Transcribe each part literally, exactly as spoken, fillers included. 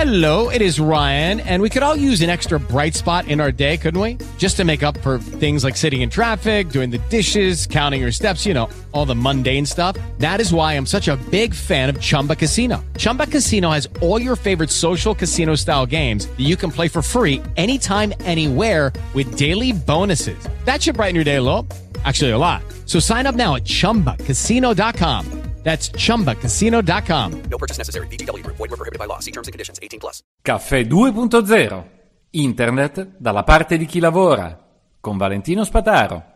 Hello, it is Ryan, and we could all use an extra bright spot in our day, couldn't we? Just to make up for things like sitting in traffic, doing the dishes, counting your steps, you know, all the mundane stuff. That is why I'm such a big fan of Chumba Casino. Chumba Casino has all your favorite social casino-style games that you can play for free anytime, anywhere with daily bonuses. That should brighten your day a little. Actually, a lot. So sign up now at chumba casino dot com. That's chumba casino dot com. No purchase necessary. V G W Group. Void where prohibited by law. See terms and conditions. eighteen plus. Caffè due punto zero. Internet dalla parte di chi lavora. Con Valentino Spataro.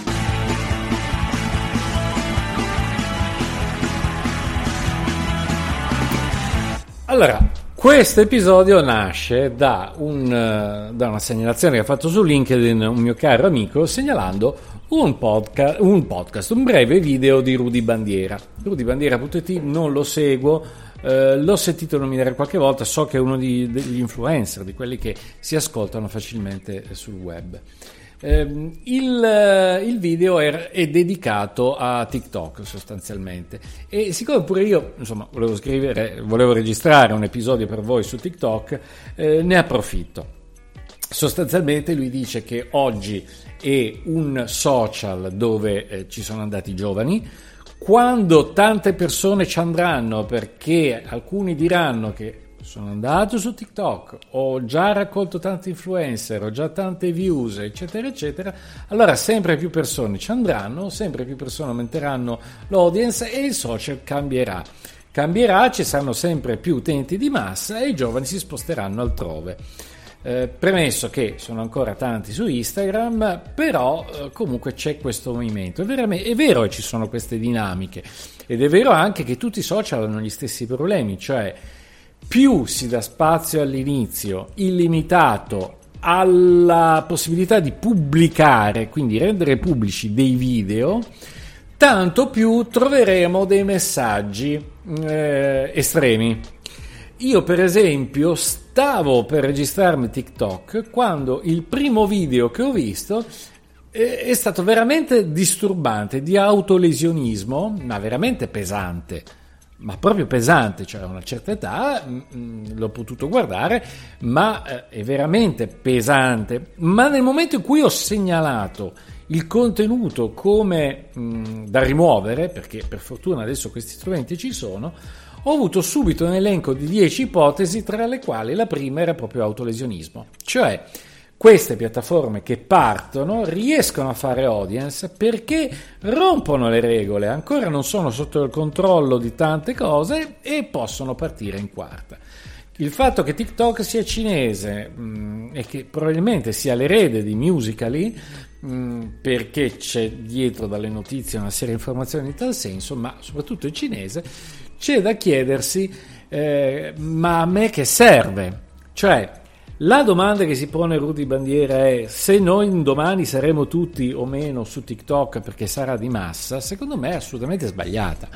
Allora, questo episodio nasce da, un, da una segnalazione che ha fatto su LinkedIn un mio caro amico, segnalando un podcast, un podcast, un breve video di Rudy Bandiera. rudy bandiera punto it non lo seguo, eh, l'ho sentito nominare qualche volta, so che è uno di, degli influencer, di quelli che si ascoltano facilmente sul web. Eh, il, il video è, è dedicato a TikTok sostanzialmente, e siccome pure io insomma volevo scrivere, volevo registrare un episodio per voi su TikTok, eh, ne approfitto. Sostanzialmente lui dice che oggi è un social dove eh, ci sono andati i giovani. Quando tante persone ci andranno, perché alcuni diranno che sono andato su TikTok, ho già raccolto tanti influencer, ho già tante views, eccetera eccetera, allora sempre più persone ci andranno, sempre più persone aumenteranno l'audience e il social cambierà. Cambierà, ci saranno sempre più utenti di massa e i giovani si sposteranno altrove. Eh, premesso che sono ancora tanti su Instagram, però eh, comunque c'è questo movimento. È, veramente, è vero che ci sono queste dinamiche, ed è vero anche che tutti i social hanno gli stessi problemi, cioè più si dà spazio all'inizio illimitato alla possibilità di pubblicare, quindi rendere pubblici dei video, tanto più troveremo dei messaggi eh, estremi. Io per esempio stavo per registrarmi TikTok quando il primo video che ho visto è stato veramente disturbante, di autolesionismo, ma veramente pesante, ma proprio pesante, cioè a una certa età mh, l'ho potuto guardare, ma eh, è veramente pesante. Ma nel momento in cui ho segnalato il contenuto come mh, da rimuovere, perché per fortuna adesso questi strumenti ci sono, ho avuto subito un elenco di dieci ipotesi, tra le quali la prima era proprio autolesionismo. Cioè, queste piattaforme che partono riescono a fare audience perché rompono le regole, ancora non sono sotto il controllo di tante cose e possono partire in quarta. Il fatto che TikTok sia cinese mh, e che probabilmente sia l'erede di Musical.ly, mh, perché c'è dietro dalle notizie una serie di informazioni in tal senso, ma soprattutto è cinese, c'è da chiedersi eh, ma a me che serve? Cioè, la domanda che si pone Rudy Bandiera è: se noi domani saremo tutti o meno su TikTok perché sarà di massa, secondo me è assolutamente sbagliata.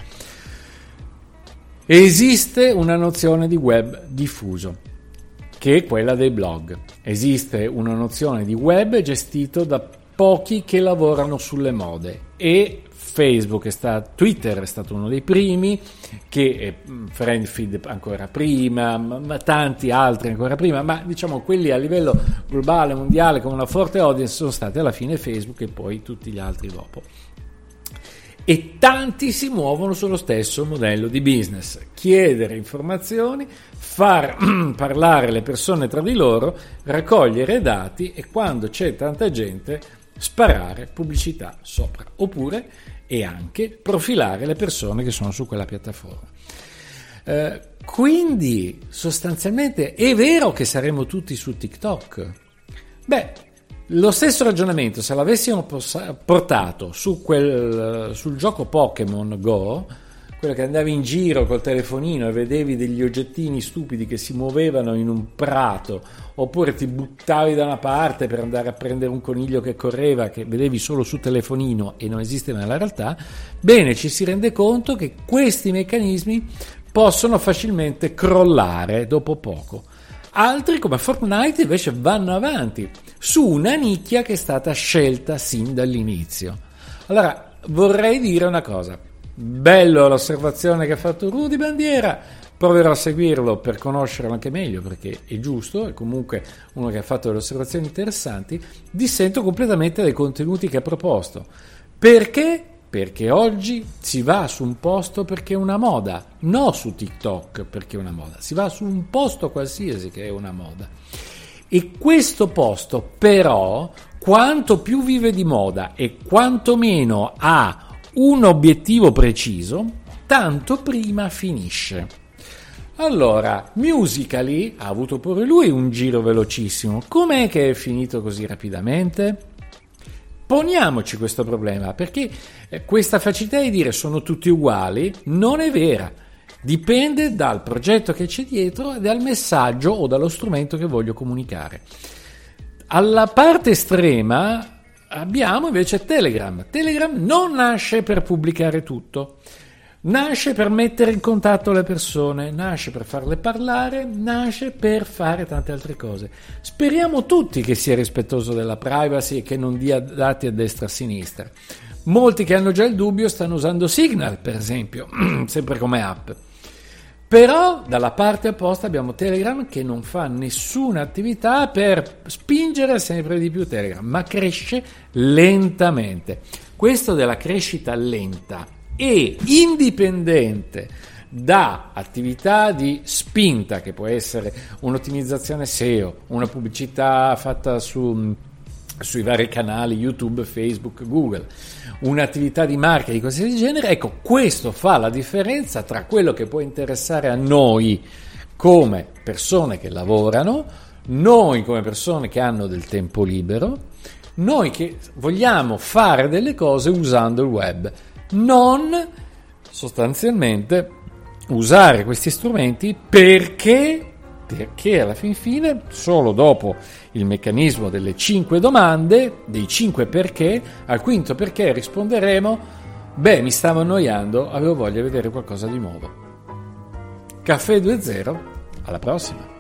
Esiste una nozione di web diffuso, che è quella dei blog. Esiste una nozione di web gestito da pochi che lavorano sulle mode, e Facebook è stato, Twitter è stato uno dei primi, che Friendfeed ancora prima, ma, ma tanti altri ancora prima, ma diciamo quelli a livello globale, mondiale, con una forte audience sono stati alla fine Facebook e poi tutti gli altri dopo. E tanti si muovono sullo stesso modello di business: chiedere informazioni, far parlare le persone tra di loro, raccogliere dati e quando c'è tanta gente sparare pubblicità sopra, oppure e anche profilare le persone che sono su quella piattaforma. Eh, quindi sostanzialmente è vero che saremo tutti su TikTok. Beh, lo stesso ragionamento se l'avessimo portato su quel, sul gioco Pokémon Go, quello che andavi in giro col telefonino e vedevi degli oggettini stupidi che si muovevano in un prato, oppure ti buttavi da una parte per andare a prendere un coniglio che correva, che vedevi solo su telefonino e non esiste nella realtà, bene, ci si rende conto che questi meccanismi possono facilmente crollare dopo poco. Altri come Fortnite invece vanno avanti su una nicchia che è stata scelta sin dall'inizio. Allora vorrei dire una cosa: bello l'osservazione che ha fatto Rudy Bandiera, proverò a seguirlo per conoscerlo anche meglio, perché è giusto, è comunque uno che ha fatto delle osservazioni interessanti. Dissento completamente dai contenuti che ha proposto. Perché? Perché oggi si va su un posto perché è una moda, non su TikTok perché è una moda, si va su un posto qualsiasi che è una moda. E questo posto però, quanto più vive di moda e quanto meno ha un obiettivo preciso, tanto prima finisce. Allora, Musical.ly ha avuto pure lui un giro velocissimo. Com'è che è finito così rapidamente? Poniamoci questo problema, perché questa facilità di dire sono tutti uguali non è vera. Dipende dal progetto che c'è dietro e dal messaggio o dallo strumento che voglio comunicare. Alla parte estrema abbiamo invece Telegram. Telegram non nasce per pubblicare tutto, nasce per mettere in contatto le persone, nasce per farle parlare, nasce per fare tante altre cose. Speriamo tutti che sia rispettoso della privacy e che non dia dati a destra e a sinistra. Molti che hanno già il dubbio stanno usando Signal, per esempio, sempre come app. Però dalla parte opposta abbiamo Telegram che non fa nessuna attività per spingere sempre di più Telegram, ma cresce lentamente. Questo della crescita lenta e indipendente da attività di spinta, che può essere un'ottimizzazione S E O, una pubblicità fatta su, sui vari canali YouTube, Facebook, Google, un'attività di marketing di qualsiasi genere, ecco, questo fa la differenza tra quello che può interessare a noi come persone che lavorano, noi come persone che hanno del tempo libero, noi che vogliamo fare delle cose usando il web, non sostanzialmente usare questi strumenti perché perché alla fin fine, solo dopo il meccanismo delle cinque domande, dei cinque perché, al quinto perché risponderemo: beh, mi stavo annoiando, avevo voglia di vedere qualcosa di nuovo. Caffè due zero, alla prossima.